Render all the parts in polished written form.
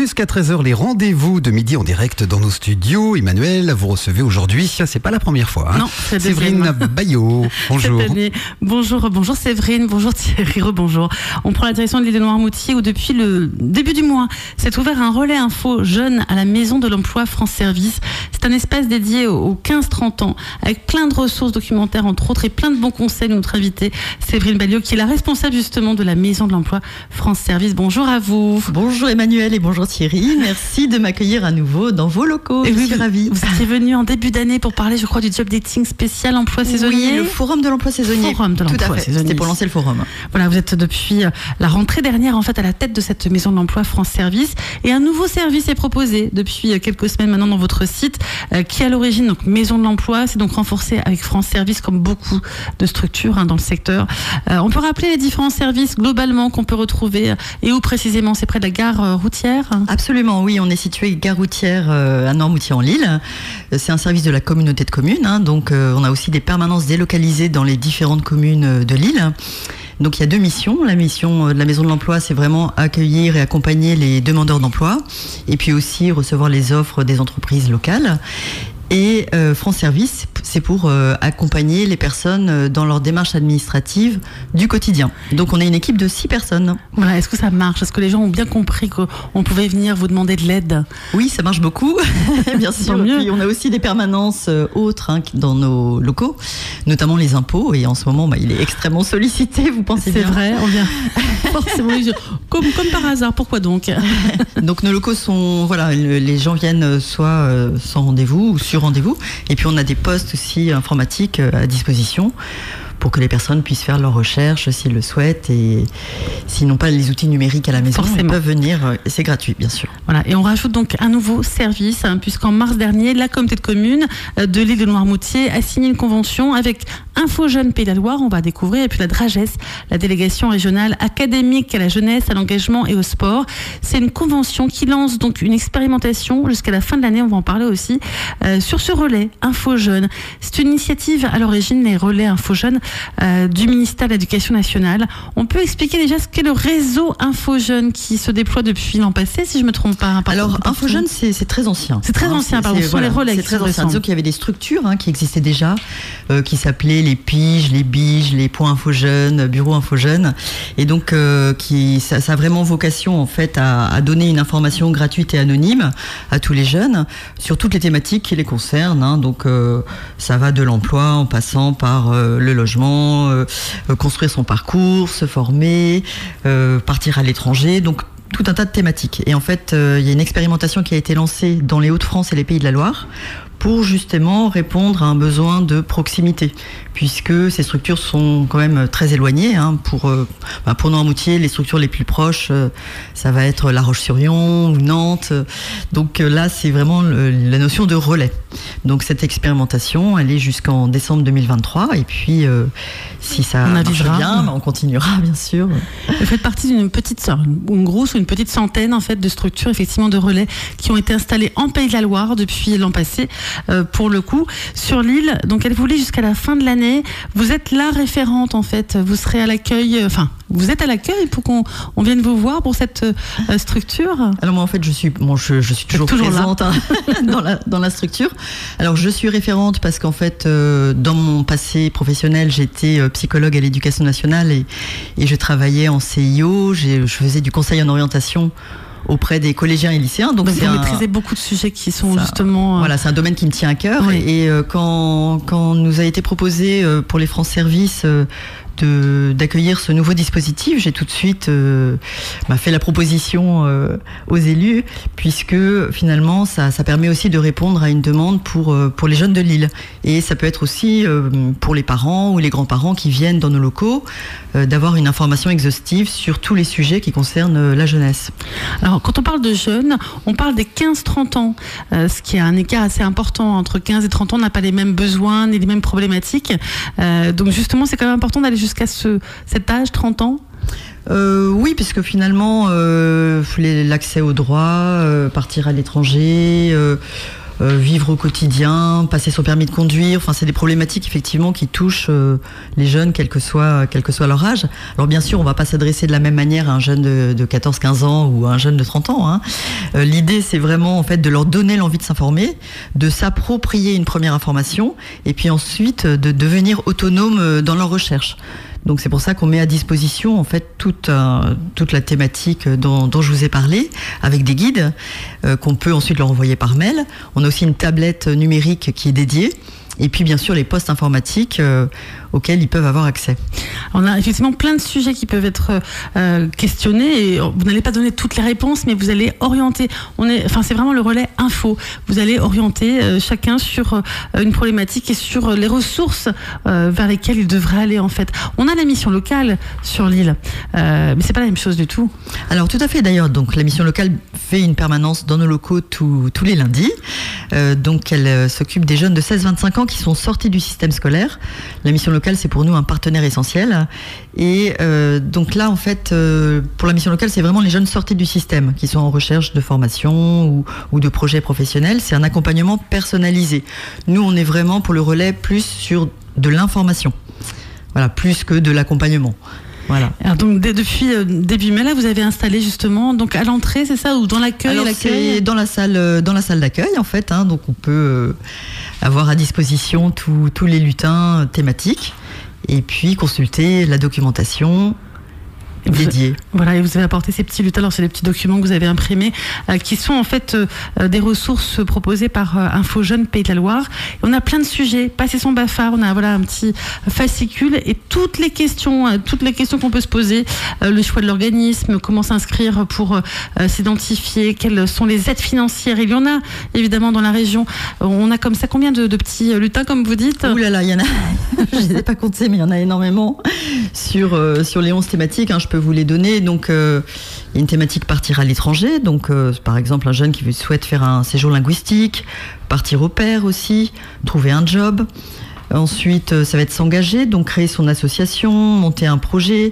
Jusqu'à 13h, les rendez-vous de midi en direct dans nos studios. Emmanuel, vous recevez aujourd'hui, c'est pas la première fois. Non, c'est Séverine Bayot. Bonjour. Bonjour Séverine, bonjour Thierry, bonjour. On prend la direction de l'île de Noirmoutier où depuis le début du mois s'est ouvert un relais info jeune à la Maison de l'Emploi France Service. C'est un espace dédié aux 15-30 ans avec plein de ressources documentaires entre autres et plein de bons conseils de notre invitée Séverine Bayot qui est la responsable justement de la Maison de l'Emploi France Service. Bonjour à vous. Bonjour Emmanuel et bonjour Thierry. Merci de m'accueillir à nouveau dans vos locaux. Je suis ravie. Vous étiez venu en début d'année pour parler, je crois, du job dating spécial emploi saisonnier. Oui, le forum de l'emploi saisonnier. Forum de l'emploi saisonnier. C'était pour lancer le forum. Voilà, vous êtes depuis la rentrée dernière en fait à la tête de cette Maison de l'Emploi France Service et un nouveau service est proposé depuis quelques semaines maintenant dans votre site qui est à l'origine donc Maison de l'Emploi, c'est donc renforcé avec France Service comme beaucoup de structures dans le secteur. On peut rappeler les différents services globalement qu'on peut retrouver et où précisément, c'est près de la gare routière? Absolument, oui, on est situé gare routière à Noirmoutier-en-l'Île. C'est un service de la communauté de communes, donc on a aussi des permanences délocalisées dans les différentes communes de l'île. Donc il y a deux missions. La mission de la Maison de l'Emploi, c'est vraiment accueillir et accompagner les demandeurs d'emploi et puis aussi recevoir les offres des entreprises locales. Et France Service, c'est pour accompagner les personnes dans leur démarche administrative du quotidien. Donc on a une équipe de 6 personnes. Voilà, est-ce que ça marche? Est-ce que les gens ont bien compris qu'on pouvait venir vous demander de l'aide? Oui, ça marche beaucoup, bien sûr. Et puis on a aussi des permanences autres dans nos locaux, notamment les impôts. Et en ce moment, il est extrêmement sollicité, vous pensez bien? C'est vrai, on vient forcément comme par hasard. Pourquoi donc? Donc nos locaux sont, voilà, les gens viennent soit sans rendez-vous ou sur rendez-vous. Et puis on a des postes aussi informatiques à disposition pour que les personnes puissent faire leurs recherches s'ils le souhaitent et s'ils n'ont pas les outils numériques à la maison, ils peuvent venir, et c'est gratuit bien sûr. Voilà, et on rajoute donc un nouveau service puisqu'en mars dernier, la communauté de communes de l'île de Noirmoutier a signé une convention avec Info Jeunes Pays de la Loire, on va découvrir, et puis la DRAGES, la délégation régionale académique à la jeunesse, à l'engagement et au sport. C'est une convention qui lance donc une expérimentation jusqu'à la fin de l'année, on va en parler aussi, sur ce relais Info Jeunes. C'est une initiative à l'origine, les relais Info Jeunes, du ministère de l'Éducation nationale. On peut expliquer déjà ce qu'est le réseau Info Jeunes qui se déploie depuis l'an passé, si je ne me trompe pas. Alors Info Jeunes, c'est très ancien. C'est très ancien, pardon. Ce sont les relais. C'est très ancien. Disons qu'il y avait des structures qui existaient déjà, qui s'appelaient les piges, les biges, les points Info Jeunes, bureaux Info Jeunes, et donc ça a vraiment vocation en fait à donner une information gratuite et anonyme à tous les jeunes sur toutes les thématiques qui les concernent. Donc ça va de l'emploi en passant par le logement, construire son parcours, se former, partir à l'étranger, donc tout un tas de thématiques. Et en fait, il y a une expérimentation qui a été lancée dans les Hauts-de-France et les Pays de la Loire pour justement répondre à un besoin de proximité, puisque ces structures sont quand même très éloignées. Pour Noirmoutier, les structures les plus proches, ça va être La Roche-sur-Yon ou Nantes. Donc là, c'est vraiment la notion de relais. Donc cette expérimentation, elle est jusqu'en décembre 2023. Et puis, si ça marche bien, on continuera, bien sûr. Vous faites partie d'une une petite centaine en fait de structures, effectivement, de relais qui ont été installées en Pays de la Loire depuis l'an passé. Pour le coup, sur l'île, donc elle voulait jusqu'à la fin de l'année. Vous êtes la référente en fait. Vous serez à l'accueil. Vous êtes à l'accueil pour qu'on vienne vous voir pour cette structure. Alors moi en fait je suis toujours présente dans la structure. Alors je suis référente parce qu'en fait dans mon passé professionnel j'étais psychologue à l'Éducation nationale et je travaillais en CIO. Je faisais du conseil en orientation auprès des collégiens et lycéens. Donc vous maîtrisez beaucoup de sujets qui sont justement... Voilà, c'est un domaine qui me tient à cœur. Oui. Et quand nous a été proposé pour les France Service d'accueillir ce nouveau dispositif, j'ai tout de suite fait la proposition aux élus, puisque finalement ça permet aussi de répondre à une demande pour les jeunes de l'île. Et ça peut être aussi pour les parents ou les grands-parents qui viennent dans nos locaux, d'avoir une information exhaustive sur tous les sujets qui concernent la jeunesse. Alors quand on parle de jeunes, on parle des 15-30 ans, ce qui est un écart assez important. Entre 15 et 30 ans, on n'a pas les mêmes besoins ni les mêmes problématiques. Donc justement, c'est quand même important d'aller jusqu'à cet âge, 30 ans. Oui, puisque finalement, l'accès aux droits, partir à l'étranger, vivre au quotidien, passer son permis de conduire. Enfin, c'est des problématiques effectivement qui touchent les jeunes, quel que soit leur âge. Alors bien sûr, on ne va pas s'adresser de la même manière à un jeune de 14-15 ans ou à un jeune de 30 ans. Hein. L'idée, c'est vraiment en fait de leur donner l'envie de s'informer, de s'approprier une première information, et puis ensuite de devenir autonome dans leur recherche. Donc c'est pour ça qu'on met à disposition en fait toute la thématique dont je vous ai parlé, avec des guides qu'on peut ensuite leur envoyer par mail. On a aussi une tablette numérique qui est dédiée. Et puis bien sûr les postes informatiques auxquels ils peuvent avoir accès. On a effectivement plein de sujets qui peuvent être questionnés et vous n'allez pas donner toutes les réponses, mais vous allez orienter. C'est vraiment le relais info. Vous allez orienter chacun sur une problématique et sur les ressources vers lesquelles il devrait aller en fait. On a la mission locale sur l'île, mais c'est pas la même chose du tout. Alors tout à fait d'ailleurs. Donc la mission locale fait une permanence dans nos locaux tous les lundis. Donc elle s'occupe des jeunes de 16-25 ans qui sont sortis du système scolaire. La mission locale, c'est pour nous un partenaire essentiel. Et donc là, en fait, pour la mission locale, c'est vraiment les jeunes sortis du système qui sont en recherche de formation ou de projets professionnels. C'est un accompagnement personnalisé. Nous, on est vraiment pour le relais plus sur de l'information. Voilà, plus que de l'accompagnement. Voilà. Alors donc depuis début mai là, vous avez installé justement donc à l'entrée, c'est ça, ou dans l'accueil? Alors c'est dans la salle d'accueil en fait. Hein, donc on peut avoir à disposition tous les lutins thématiques et puis consulter la documentation dédiée. Voilà, et vous avez apporté ces petits lutins. Alors c'est des petits documents que vous avez imprimés qui sont en fait des ressources proposées par Info Jeunes Pays de la Loire. Et on a plein de sujets. Passer son BAFA, on a un petit fascicule et toutes les questions qu'on peut se poser, le choix de l'organisme, comment s'inscrire pour s'identifier, quelles sont les aides financières. Il y en a évidemment dans la région. On a comme ça combien de petits lutins comme vous dites? Ouh là là, il y en a. Je ne les ai pas comptés, mais il y en a énormément sur les 11 thématiques. Hein, je peux vous les donner. Donc, il y a une thématique partir à l'étranger. Donc, par exemple, un jeune qui souhaite faire un séjour linguistique, partir au pair aussi, trouver un job. Ensuite, ça va être s'engager, donc créer son association, monter un projet.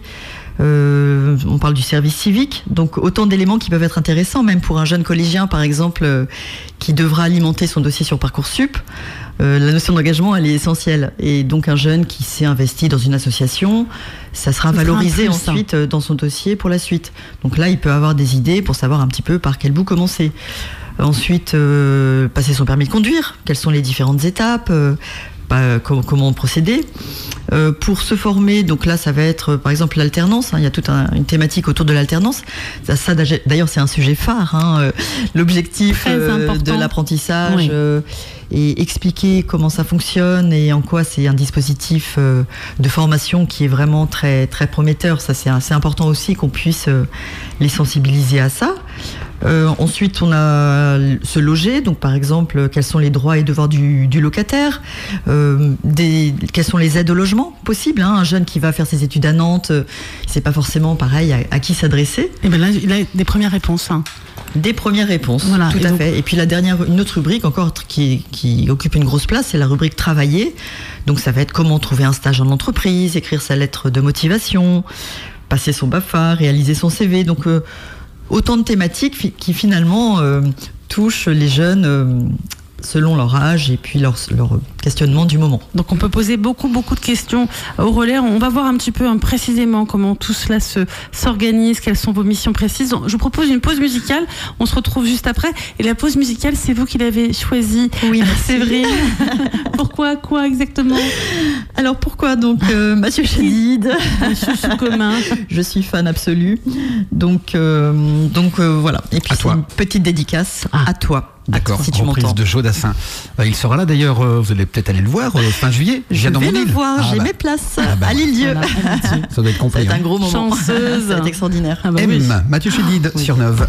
On parle du service civique, donc autant d'éléments qui peuvent être intéressants, même pour un jeune collégien, par exemple, qui devra alimenter son dossier sur Parcoursup. La notion d'engagement, elle est essentielle. Et donc un jeune qui s'est investi dans une association, ça sera valorisé ensuite dans son dossier pour la suite. Donc là, il peut avoir des idées pour savoir un petit peu par quel bout commencer. Ensuite, passer son permis de conduire. Quelles sont les différentes étapes, comment procéder. Pour se former, donc là, ça va être par exemple l'alternance. Hein, il y a toute une thématique autour de l'alternance. Ça d'ailleurs, c'est un sujet phare. Hein, l'objectif de l'apprentissage et expliquer comment ça fonctionne et en quoi c'est un dispositif de formation qui est vraiment très, très prometteur. Ça, c'est assez important aussi qu'on puisse les sensibiliser à ça. Ensuite, on a se loger. Donc, par exemple, quels sont les droits et devoirs du locataire, quelles sont les aides au logement possibles. Hein. Un jeune qui va faire ses études à Nantes, c'est pas forcément pareil à qui s'adresser. Et bien là, il a des premières réponses. Hein. Des premières réponses, voilà, tout à fait. Et puis une autre rubrique encore qui occupe une grosse place, c'est la rubrique travailler. Donc, ça va être comment trouver un stage en entreprise, écrire sa lettre de motivation, passer son BAFA, réaliser son CV. Donc autant de thématiques qui finalement touchent les jeunes selon leur âge et puis leur questionnement du moment. Donc on peut poser beaucoup de questions au relais. On va voir un petit peu précisément comment tout cela s'organise, quelles sont vos missions précises. Je vous propose une pause musicale. On se retrouve juste après. Et la pause musicale, c'est vous qui l'avez choisie. Oui, c'est vrai. Pourquoi? Quoi exactement? Alors pourquoi donc Mathieu Chédid, chouchou commun. Je suis fan absolu. Donc voilà. Et puis c'est une petite dédicace à toi. D'accord, si tu reprise m'entends. de Jodassin. Il sera là d'ailleurs, vous allez peut-être aller le voir fin juillet. Je vais le voir, j'ai mes places à l'Île-Dieu. Voilà, ça doit être compris. Ça va être un gros moment. Chanceuse. Ça va être extraordinaire. Ah bah M, oui. Mathieu Chédid sur Neuve.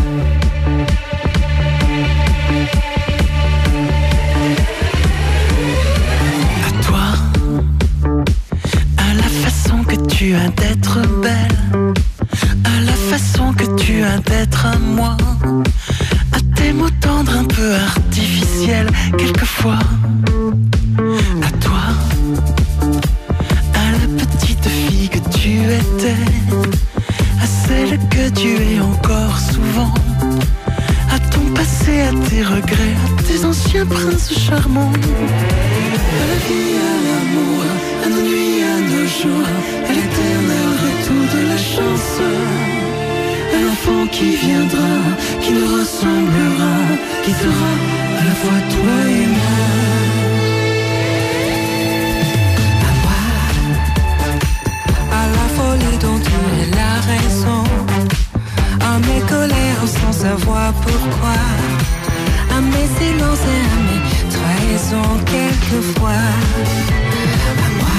À toi, à la façon que tu as d'être belle, à la façon que tu as d'être à moi. À tes mots tendres un peu artificiels quelquefois. À toi, à la petite fille que tu étais, à celle que tu es encore souvent, à ton passé, à tes regrets, à tes ancien prince charmant. À la vie, à l'amour, à nos nuits, à nos jours, à l'éternel retour de la chance. À l'enfant qui viendra, qui nous ressemblera, qui sera à la fois toi et moi. À moi, à la folie dont tu es la raison, à mes colères sans savoir pourquoi, à mes silences et à mes trahisons quelquefois. À moi,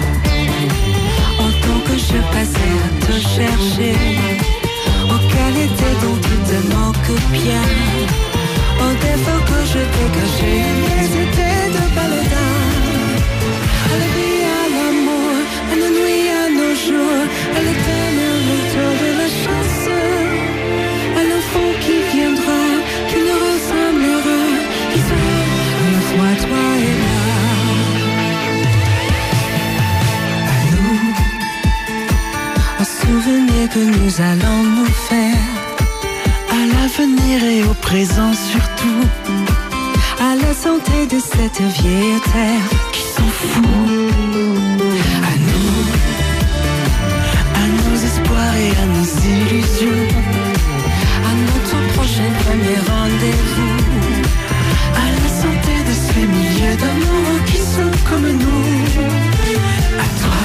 autant que je passais à te chercher, aux qualités dont tu te moques bien, aux défauts que je dégageais, mais c'était de baladin. À la vie, à l'amour, à nos nuits, à nos jours, à l'éternel retour de la chance. À l'enfant qui viendra, qui nous ressemblera, qui sera à la fois toi et moi. À nous, aux souvenirs que nous allons nous faire, à l'avenir et au présent surtout, à la santé de cette vieille terre qui s'en fout. À nous, à nos espoirs et à nos illusions, à notre prochain premier rendez-vous, à la santé de ces milliers d'amours qui sont comme nous. À toi.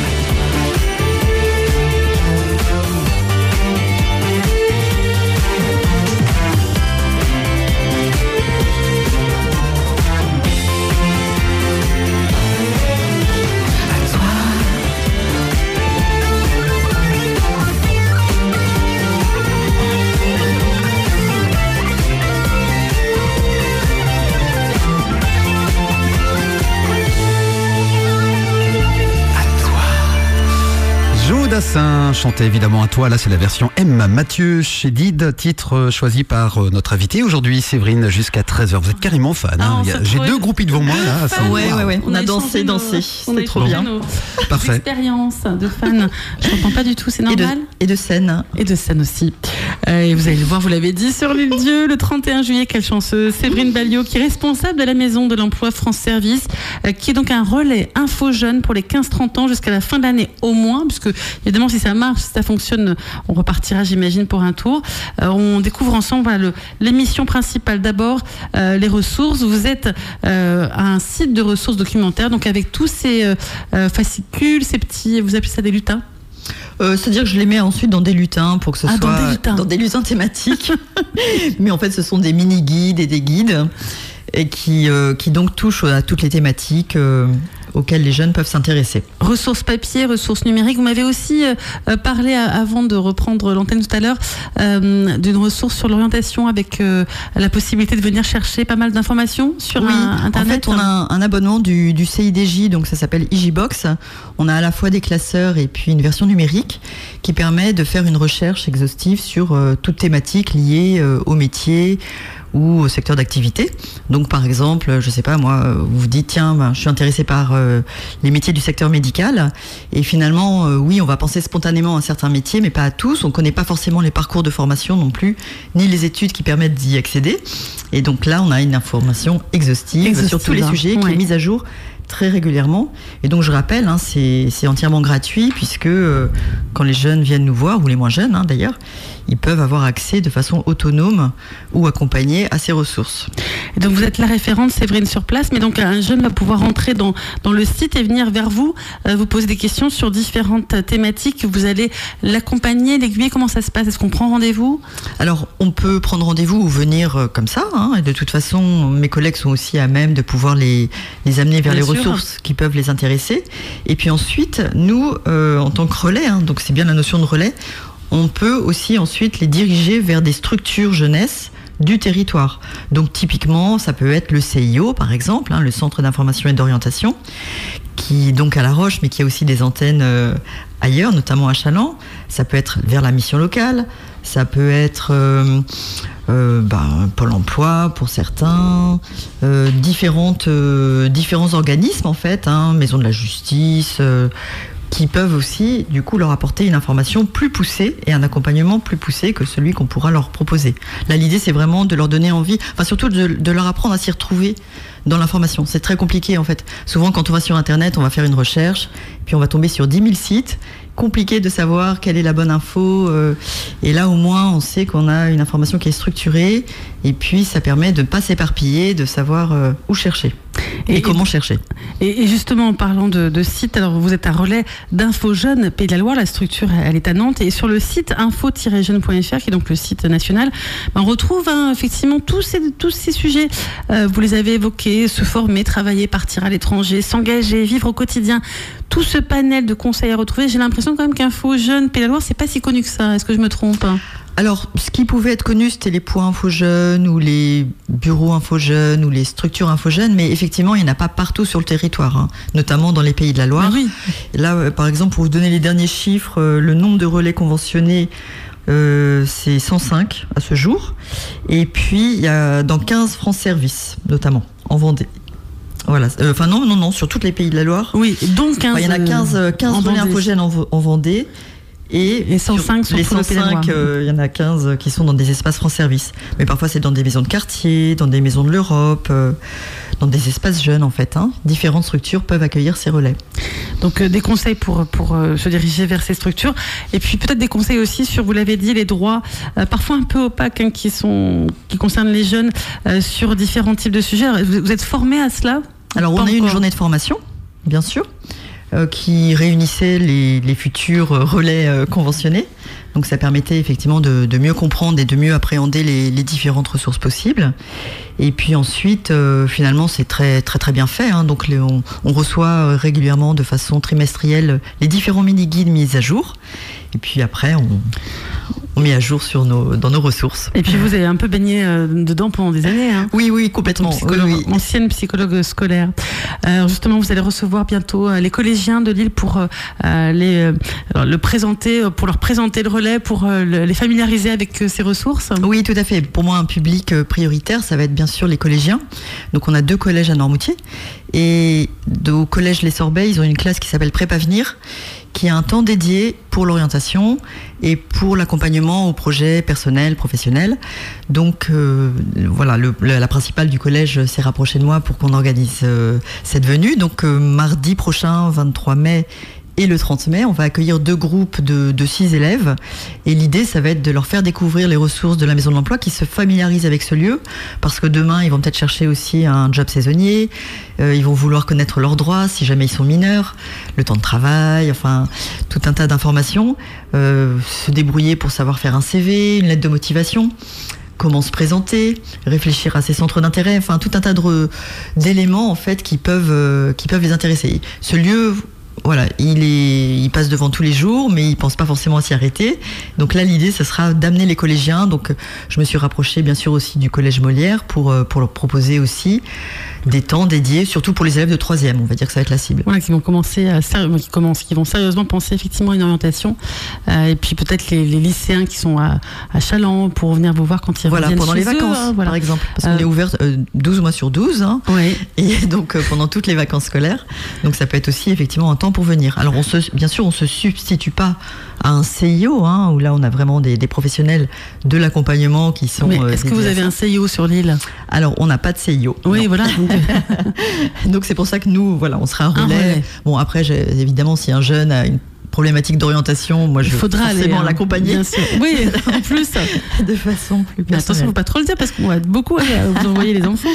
Dassin chantait évidemment à toi. Là, c'est la version M. Mathieu Chédid, titre choisi par notre invitée aujourd'hui, Séverine, jusqu'à 13h. Vous êtes carrément fan. Hein. J'ai deux groupies devant moi. Là, ouais. On a dansé. C'est trop bien. Parfait. Expérience de fan. Je n'entends pas du tout, c'est normal. Et de scène. Et de scène aussi. Et vous allez le voir, vous l'avez dit, sur l'île Dieu, le 31 juillet, quelle chanceuse, Séverine Balliot, qui est responsable de la Maison de l'Emploi France Service, qui est donc un relais info jeune pour les 15-30 ans jusqu'à la fin de l'année au moins, puisque évidemment, si ça marche, si ça fonctionne, on repartira, j'imagine, pour un tour. On découvre ensemble l'émission principale. D'abord, les ressources. Vous êtes à un site de ressources documentaires, donc avec tous ces fascicules, ces petits, vous appelez ça des lutins? C'est-à-dire que je les mets ensuite dans des lutins pour que ce soit dans des lutins thématiques. Mais en fait, ce sont des mini-guides et des guides et qui donc touchent à toutes les thématiques auxquelles les jeunes peuvent s'intéresser. Ressources papier, ressources numériques. Vous m'avez aussi parlé, avant de reprendre l'antenne tout à l'heure, d'une ressource sur l'orientation avec la possibilité de venir chercher pas mal d'informations sur Internet. En fait, on a un abonnement du CIDJ, donc ça s'appelle EasyBox. On a à la fois des classeurs et puis une version numérique qui permet de faire une recherche exhaustive sur toute thématique liée au métier ou au secteur d'activité. Donc par exemple, je sais pas moi, vous vous dites tiens, je suis intéressé par les métiers du secteur médical et finalement oui, on va penser spontanément à certains métiers mais pas à tous, on connaît pas forcément les parcours de formation non plus, ni les études qui permettent d'y accéder. Et donc là, on a une information exhaustive sur tous les sujets qui est mise à jour très régulièrement. Et donc je rappelle, c'est entièrement gratuit puisque quand les jeunes viennent nous voir, ou les moins jeunes d'ailleurs, ils peuvent avoir accès de façon autonome ou accompagnée à ces ressources. Et donc vous êtes la référente, Séverine, sur place, mais donc un jeune va pouvoir entrer dans le site et venir vers vous, vous poser des questions sur différentes thématiques. Vous allez l'accompagner, l'aiguiller. Comment ça se passe? Est-ce qu'on prend rendez-vous? Alors on peut prendre rendez-vous ou venir comme ça, et de toute façon mes collègues sont aussi à même de pouvoir les amener vers les ressources qui peuvent les intéresser. Et puis ensuite, nous, en tant que relais, donc c'est bien la notion de relais, on peut aussi ensuite les diriger vers des structures jeunesse du territoire. Donc typiquement, ça peut être le CIO, par exemple, le Centre d'information et d'orientation, qui est donc à La Roche, mais qui a aussi des antennes ailleurs, notamment à Châlons. Ça peut être vers la mission locale, ça peut être Pôle emploi pour certains, différents organismes en fait, Maison de la justice, qui peuvent aussi, du coup, leur apporter une information plus poussée et un accompagnement plus poussé que celui qu'on pourra leur proposer. Là, l'idée, c'est vraiment de leur donner envie, enfin surtout de leur apprendre à s'y retrouver dans l'information. C'est très compliqué, en fait. Souvent, quand on va sur Internet, on va faire une recherche, puis on va tomber sur 10 000 sites. Compliqué de savoir quelle est la bonne info. Et là, au moins, on sait qu'on a une information qui est structurée. Et puis, ça permet de ne pas s'éparpiller, de savoir où chercher et comment chercher. Et justement, en parlant de sites, alors vous êtes un relais d'Info Jeunes Pays de la Loire. La structure, elle est à Nantes. Et sur le site info-jeune.fr, qui est donc le site national, on retrouve effectivement tous ces sujets. Vous les avez évoqués, se former, travailler, partir à l'étranger, s'engager, vivre au quotidien. Tout ce panel de conseils à retrouver. J'ai l'impression quand même qu'Info Jeunes Pays de la Loire, c'est pas si connu que ça. Est-ce que je me trompe ? Alors, ce qui pouvait être connu, c'était les points Info Jeunes ou les bureaux Info Jeunes ou les structures Info Jeunes, mais effectivement, il n'y en a pas partout sur le territoire, notamment dans les Pays de la Loire. Oui. Là, par exemple, pour vous donner les derniers chiffres, le nombre de relais conventionnés, c'est 105 à ce jour. Et puis, il y a dans 15 France Service, notamment, en Vendée. Voilà. Non, sur tous les Pays de la Loire. Oui, donc 15. Il y en a 15 relais infogènes en Vendée. Et 105 sur les tout le Pays de la Loire. il y en a 15 qui sont dans des espaces France Service. Mais parfois, c'est dans des maisons de quartier, dans des maisons de l'Europe, dans des espaces jeunes, en fait. Différentes structures peuvent accueillir ces relais. Donc, des conseils pour se diriger vers ces structures. Et puis, peut-être des conseils aussi sur, vous l'avez dit, les droits, parfois un peu opaques, qui concernent les jeunes, sur différents types de sujets. Alors, vous êtes formés à cela ? Alors, on a eu une journée de formation, bien sûr, qui réunissait les futurs relais conventionnés. Donc ça permettait effectivement de mieux comprendre et de mieux appréhender les différentes ressources possibles. Et puis ensuite, finalement, c'est très très très bien fait. Donc on reçoit régulièrement de façon trimestrielle les différents mini-guides mis à jour. Et puis après, on met à jour dans nos ressources. Et puis vous avez un peu baigné dedans pendant des années. Oui, complètement. Ancienne psychologue scolaire. Alors justement, vous allez recevoir bientôt les collégiens de Lille pour leur présenter le relais, pour les familiariser avec ces ressources. Oui, tout à fait. Pour moi, un public prioritaire, ça va être bien sûr les collégiens. Donc on a 2 collèges à Noirmoutier. Et au collège Les Sorbets, ils ont une classe qui s'appelle Prépavenir, qui a un temps dédié pour l'orientation et pour l'accompagnement au projet personnel, professionnel. Donc voilà, la principale du collège s'est rapprochée de moi pour qu'on organise cette venue. Donc mardi prochain, 23 mai, et le 30 mai, on va accueillir 2 groupes de 6 élèves. Et l'idée, ça va être de leur faire découvrir les ressources de la Maison de l'Emploi, qui se familiarisent avec ce lieu, parce que demain, ils vont peut-être chercher aussi un job saisonnier. Ils vont vouloir connaître leurs droits, si jamais ils sont mineurs, le temps de travail, enfin, tout un tas d'informations. Se débrouiller pour savoir faire un CV, une lettre de motivation. Comment se présenter, réfléchir à ses centres d'intérêt, enfin, tout un tas d'éléments, en fait, qui peuvent les intéresser. Ce lieu... Voilà, il passe devant tous les jours, mais il pense pas forcément à s'y arrêter. Donc là, l'idée, ce sera d'amener les collégiens. Donc, je me suis rapprochée, bien sûr, aussi du collège Molière pour leur proposer aussi des temps dédiés, surtout pour les élèves de 3e. On va dire que ça va être la cible. Voilà, qui vont qui vont sérieusement penser effectivement à une orientation. Et puis peut-être les lycéens qui sont à Chaland pour venir vous voir quand ils reviennent pendant chez les vacances, par exemple. Parce qu'on est ouvert 12 mois sur 12. Oui. Et donc, pendant toutes les vacances scolaires. Donc, ça peut être aussi, effectivement, un temps pour venir. Alors, bien sûr, on se substitue pas à un CIO, où là, on a vraiment des professionnels de l'accompagnement qui sont... Mais est-ce que vous avez un CIO sur l'île ? Alors, on n'a pas de CIO. Oui, voilà. Donc, c'est pour ça que nous, voilà, on sera un relais. Bon, après, évidemment, si un jeune a une problématique d'orientation, moi je vais forcément l'accompagner. Bien sûr. Oui, en plus. De façon plus personnelle. Mais attention, il ne faut pas trop le dire parce qu'on va beaucoup vous envoyer les enfants.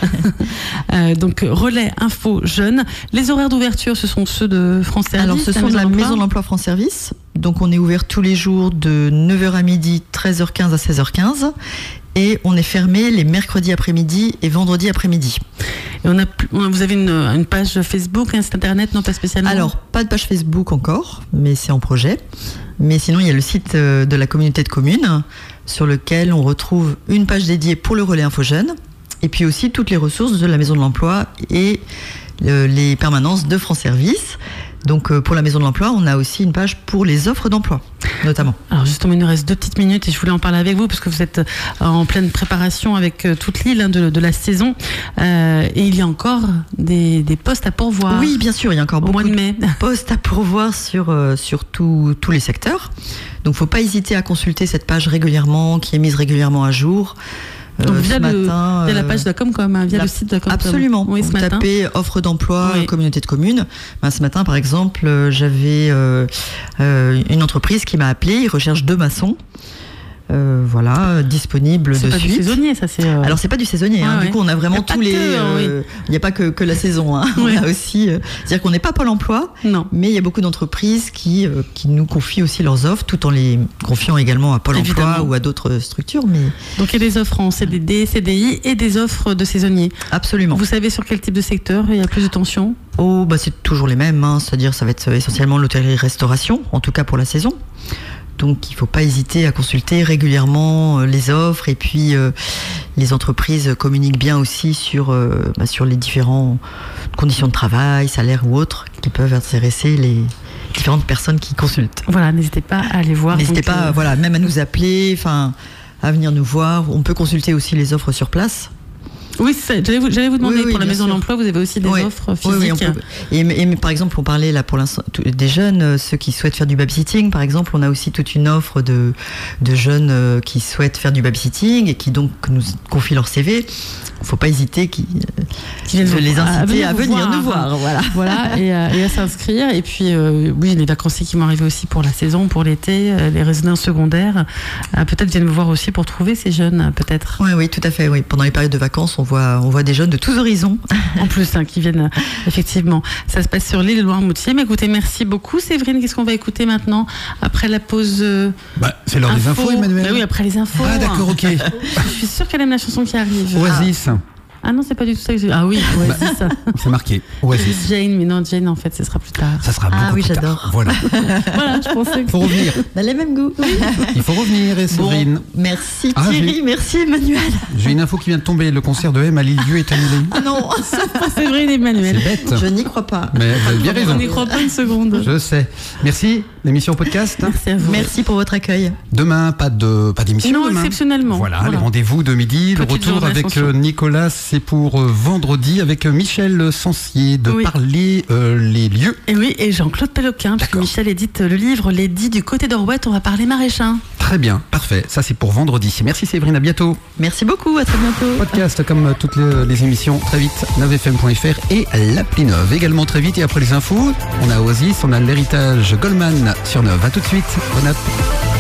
Donc, relais Info Jeunes. Les horaires d'ouverture, ce sont ceux de France Service. Alors, ce sont de la Maison de l'Emploi France Service. Donc, on est ouvert tous les jours de 9h à midi, 13h15 à 16h15. Et on est fermé les mercredis après-midi et vendredis après-midi. Et vous avez une page Facebook, un site internet, non pas spécialement ? Alors, pas de page Facebook encore, mais c'est en projet. Mais sinon, il y a le site de la communauté de communes sur lequel on retrouve une page dédiée pour le relais Info Jeunes et puis aussi toutes les ressources de la Maison de l'Emploi et les permanences de France Service. Donc pour la Maison de l'Emploi, on a aussi une page pour les offres d'emploi, notamment. Alors justement, il nous reste 2 petites minutes et je voulais en parler avec vous parce que vous êtes en pleine préparation avec toute l'île de la saison. Et il y a encore des postes à pourvoir. Oui, bien sûr, il y a encore beaucoup de postes à pourvoir sur tous les secteurs. Donc il ne faut pas hésiter à consulter cette page régulièrement, qui est mise régulièrement à jour. Donc via la page de Comcom, via le site de Comcom. Absolument. Oui, vous tapez offre d'emploi, communauté de communes. Ce matin, par exemple, j'avais une entreprise qui m'a appelé. Ils recherchent 2 maçons. Disponible de suite. C'est pas du saisonnier, ça c'est. Alors c'est pas du saisonnier. Du coup, on a vraiment tous les. Il n'y a pas que la saison. On a aussi. C'est-à-dire qu'on n'est pas Pôle Emploi. Non. Mais il y a beaucoup d'entreprises qui nous confient aussi leurs offres, tout en les confiant également à Pôle Emploi ou à d'autres structures. Mais donc il y a des offres en CDD, CDI et des offres de saisonniers. Absolument. Vous savez sur quel type de secteur il y a plus de tension? C'est toujours les mêmes. C'est-à-dire ça va être essentiellement l'hôtellerie-restauration, en tout cas pour la saison. Donc il ne faut pas hésiter à consulter régulièrement les offres et puis les entreprises communiquent bien aussi sur les différentes conditions de travail, salaire ou autres qui peuvent intéresser les différentes personnes qui consultent. Voilà, n'hésitez pas à aller voir. N'hésitez pas même à nous appeler, à venir nous voir. On peut consulter aussi les offres sur place. Oui, j'allais vous demander, pour la Maison de l'Emploi, vous avez aussi des offres physiques. Et par exemple, on parlait là pour l'instant des jeunes, ceux qui souhaitent faire du babysitting, par exemple, on a aussi toute une offre de jeunes qui souhaitent faire du babysitting et qui donc nous confient leur CV. Il ne faut pas hésiter de les inciter à venir nous voir. Voilà, et à s'inscrire. Et puis, les vacanciers qui vont arriver aussi pour la saison, pour l'été, les résidences secondaires, peut-être viennent vous voir aussi pour trouver ces jeunes, peut-être. Oui, tout à fait. Oui. Pendant les périodes de vacances, on voit des jeunes de tous horizons. En plus, qui viennent, effectivement. Ça se passe sur l'île de Noirmoutier. Mais écoutez, merci beaucoup, Séverine. Qu'est-ce qu'on va écouter maintenant, après la pause c'est l'heure des infos, Emmanuel. Oui, après les infos. Ah, d'accord, ok. Je suis sûre qu'elle aime la chanson qui arrive. Oasis. Ah non, c'est pas du tout ça que j'ai. Ah oui, Oasis. C'est marqué. Oasis. Jane, mais non, Jane, en fait, ce sera plus tard. Ça sera beaucoup plus tard. J'adore. Voilà. Je pensais que. Il faut revenir. On a les mêmes goûts. Il faut revenir, et Séverine. Merci Thierry, merci Emmanuel. J'ai une info qui vient de tomber. Le concert de M à Lille-Dieu est annulé. Ah non, Séverine et Emmanuel. C'est bête. Je n'y crois pas. Mais vous avez bien raison. On n'y croit pas une seconde. Je sais. Merci. L'émission podcast. Merci à vous. Merci pour votre accueil. Demain, pas d'émission. Non, demain. Exceptionnellement. Voilà, les rendez-vous de midi. Le retour avec Nicolas, c'est pour vendredi avec Michel Sancier de parler les lieux. Et oui, et Jean-Claude Péloquin, parce que Michel édite le livre Les 10 du côté d'Orouette, on va parler maraîchin. Très bien, parfait. Ça, c'est pour vendredi. Merci Séverine, à bientôt. Merci beaucoup, à très bientôt. Podcast comme toutes les émissions, très vite, 9fm.fr et l'appli Neuve. Également très vite, et après les infos, on a Oasis, on a l'héritage Goldman sur Neuve. À tout de suite, bonne app.